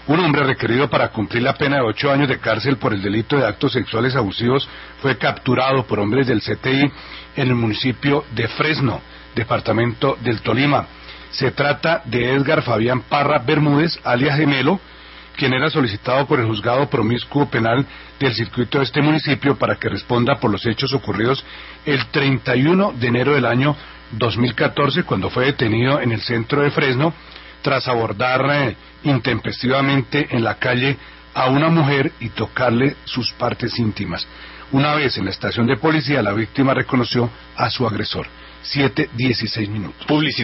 Un hombre requerido para cumplir la pena de 8 años de cárcel por el delito de actos sexuales abusivos fue capturado por hombres del CTI en el municipio de Fresno, departamento del Tolima. Se trata de Edgar Fabián Parra Bermúdez, alias Gemelo, quien era solicitado por el juzgado promiscuo penal del circuito de este municipio para que responda por los hechos ocurridos el 31 de enero del año 2014, cuando fue detenido en el centro de Fresno tras abordar intempestivamente en la calle a una mujer y tocarle sus partes íntimas. Una vez en la estación de policía, la víctima reconoció a su agresor. 7:16 minutos.